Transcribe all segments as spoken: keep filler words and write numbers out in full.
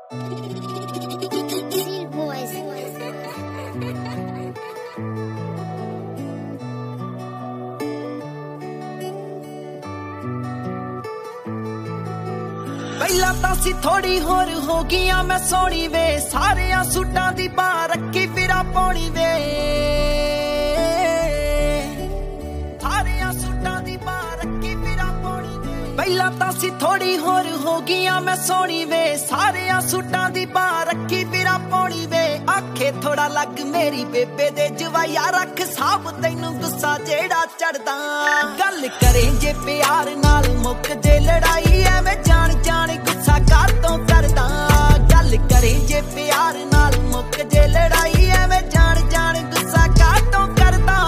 ਪਹਿਲਾਂ ਤਾਂ ਸੀ ਥੋੜੀ ਹੋਰ ਹੋ ਗਈਆਂ ਮੈਂ ਸੋਹਣੀ ਵੇ, ਸਾਰਿਆਂ ਸੂਟਾਂ ਦੀ ਬਾਹ ਰੱਖੀ ਫਿਰਾਂ ਪਾਉਣੀ ਵੇ, ਸਾਰਿਆਂ ਸੂਟਾਂ ਦੀ ਬਾਹ ਰੱਖੀ ਫਿਰਾਂ ਪਾਉਣੀ ਵੇ। ਪਹਿਲਾਂ ਤਾਂ ਸੀ ਥੋੜੀ ਹੋਰ ਹੋ ਗਈਆਂ ਮੈਂ ਸੋਹਣੀ ਵੇ, ਸਾਰਿਆਂ ਸੂਟਾਂ ਦੀ ਬਾਹ ਰੱਖੀ ਫਿਰਾਂ ਪਾਉਣੀ ਵੇ। ਆਖੇ ਥੋੜਾ ਲੱਗ ਮੇਰੀ ਬੇਬੇ ਦੇ ਜਵਾਇਆ, ਰੱਖ ਸਾਬ ਤੈਨੂੰ ਗੁੱਸਾ ਜਿਹੜਾ ਚੜਦਾ। ਗੱਲ ਕਰੇ ਜੇ ਪਿਆਰ ਨਾਲ ਮੁੱਕ ਜੇ ਲੜਾਈ, ਐਵੇਂ ਜਾਣ ਜਾਣ ਗੁੱਸਾ ਕਾਤੋਂ ਕਰਦਾ। ਗੱਲ ਕਰੇ ਜੇ ਪਿਆਰ ਨਾਲ ਮੁੱਕ ਜੇ ਲੜਾਈ, ਐਵੇਂ ਜਾਣ ਜਾਣ ਗੁੱਸਾ ਕਾਤੋਂ ਕਰਦਾ।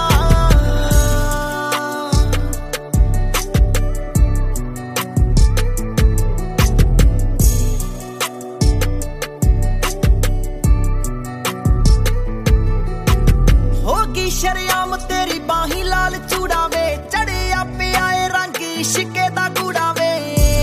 ਹੋ ਗਈ ਸ਼ਰਿਆਮ ਤੇਰੀ ਬਾਹੀਂ ਲਾਲ ਚੂੜਾ ਵੇ, ਚੜਿਆ ਪਿਆ ਏ ਰੰਗ ਇਸ਼ਕੇ ਦਾ ਗੂੜਾ ਵੇ,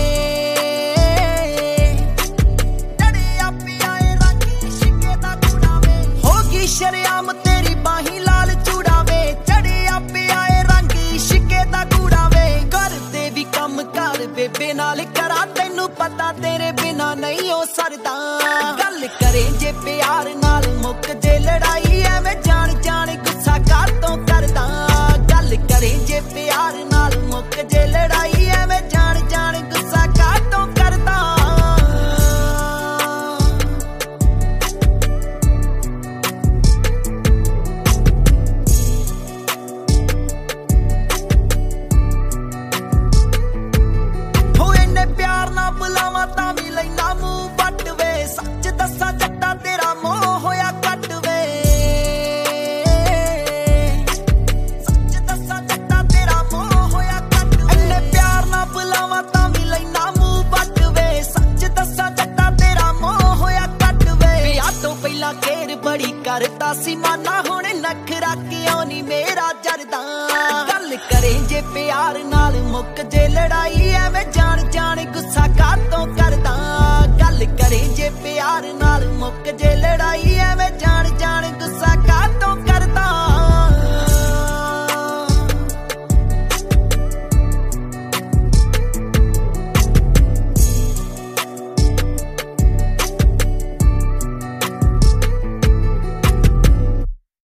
ਚੜਿਆ ਪਿਆ ਏ ਰੰਗ ਇਸ਼ਕੇ ਦਾ ਗੂੜਾ ਵੇ। ਹੋ ਗਈ ਸ਼ਰਿਆਮ ਤੇਰੀ ਬਾਹੀਂ ਲਾਲ ਚੂੜਾ ਵੇ, ਚੜਿਆ ਪਿਆ ਏ ਰੰਗ ਇਸ਼ਕੇ ਦਾ ਗੂੜਾ ਵੇ। ਕਰਦੇ ਵੀ ਕੰਮ ਕਰ ਬੇਬੇ ਨਾਲ ਕਰਾਂ, ਤੈਨੂੰ ਪਤਾ ਤੇਰੇ ਬਿਨਾ ਨਹੀਂ ਉਹ ਸਰਦਾ। ਗੱਲ ਕਰੇ ਜੇ ਪਿਆਰ ਨਾਲ ਮੁੱਕ ਜੇ ਲੜਾਈ, ਐਵੇਂ ਜਾਣ ਜਾਣ ਗੁੱਸਾ ਕਾਤੋਂ ਕਰਦਾ। ਗੱਲ ਕਰੇ ਜੇ ਪਿਆਰ ਨਾਲ ਮੁੱਕ ਜੇ ਲੜਾਈ, ਐਵੇਂ ਜਾਣ ਜਾਣ ਗੁੱਸਾ ਕਾਤੋਂ ਕਰਦਾ। ਹੋ ਇੰਨੇ ਪਿਆਰ ਨਾਲ ਬੁਲਾਵਾਂ ਤਾਂ ਵੀ ਲੈਣਾ ਮੂੰਹ ਵੱਟ ਵੇ, ਸੱਚ ਦੱਸਾਂ ਜੱਟਾ ਤੇਰਾ ਮੋਹ ਹੋਇਆ ਕੱਟ ਵੇ, ਸੱਚ ਦੱਸਾਂ ਜੱਟਾ ਤੇਰਾ ਮੋਹ ਹੋਇਆ ਕੱਟ ਵੇ। ਇੰਨੇ ਪਿਆਰ ਨਾਲ ਬੁਲਾਵਾਂ ਤਾਂ ਵੀ ਲੈਣਾ ਮੂੰਹ ਵੱਟ ਵੇ, ਸੱਚ ਦੱਸਾਂ ਜੱਟਾ ਤੇਰਾ ਮੋਹ ਹੋਇਆ ਕੱਟ ਵੇ। ਵਿਆਹ ਤੋਂ ਪਹਿਲਾਂ ਕੇਰ ਬੜੀ ਕਰਦਾ ਸੀ ਮਾਨਾ, ਹੁਣ ਨਖਰਾ ਕਿਉਂ ਨੀ ਮੇਰਾ ਜਰਦਾ। ਗੱਲ ਕਰੇ ਜੇ ਪਿਆਰ ਨਾਲ ਮੁੱਕ ਜੇ ਲੜਾਈ, ਐਵੇਂ